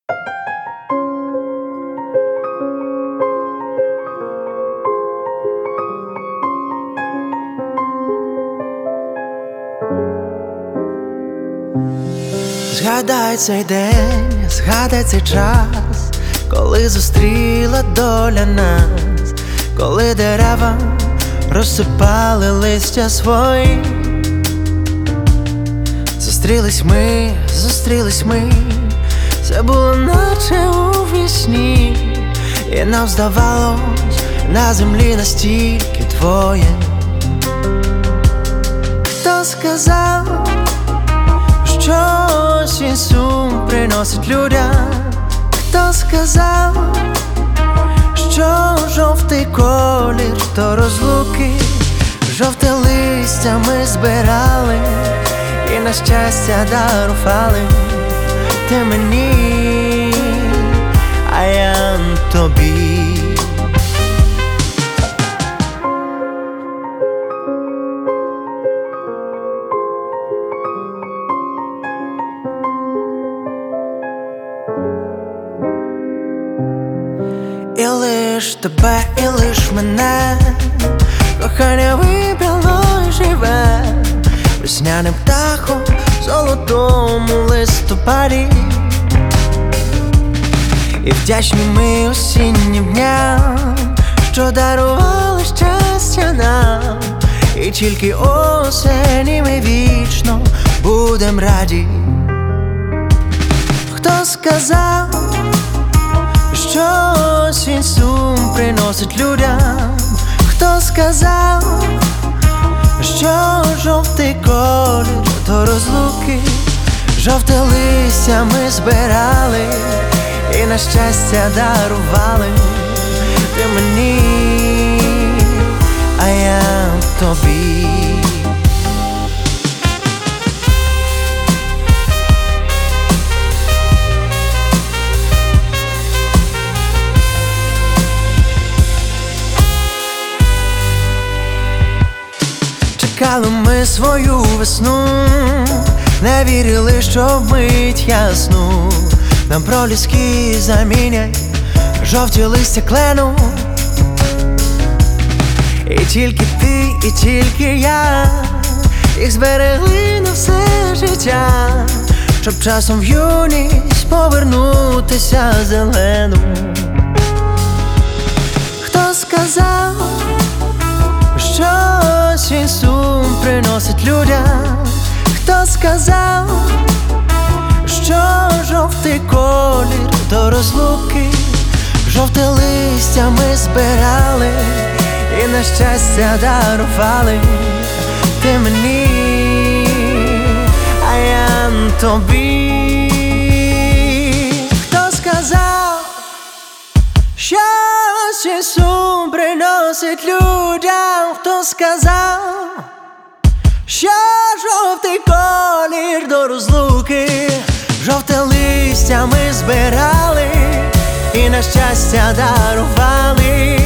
Згадай цей день, згадай цей час, коли зустріла доля нас, коли дерева розсипали листя свої. Зустрілись ми, це було наче у вісні, і нам здавалось, на землі настільки двоє. Хто сказав, що осінь сум приносить людям? Хто сказав, що жовтий колір то розлуки? Жовте листя ми збирали і на щастя дарували. Ти мені, а я тобі. І лиш тебе, і лиш мене кохання вибрало і живе весняним птахом в золотому листопаді. І вдячні ми осіннім дням, що дарували щастя нам. І тільки осені ми вічно будем раді. Хто сказав, що осінь сум приносить людям? Хто сказав, що жовтий колір то розлуки? Жовте листя ми збирали і на щастя дарували. Ти мені, а я тобі. Чекали ми свою весну, не вірили, що вмить ясну нам проліски замінять жовті листя клену. І тільки ти, і тільки я їх зберегли на все життя, щоб часом в юність повернутися зелену. Хто сказав, що осінь сум приносить людям? Хто сказав, що жовтий колір до розлуки? Жовте листя ми збирали і на щастя дарували. Ти мені, а я тобі. Хто сказав, що осінь сум приносить людям? Хто сказав, що жовтий колір до розлуки? Жовте листя ми збирали і на щастя дарували.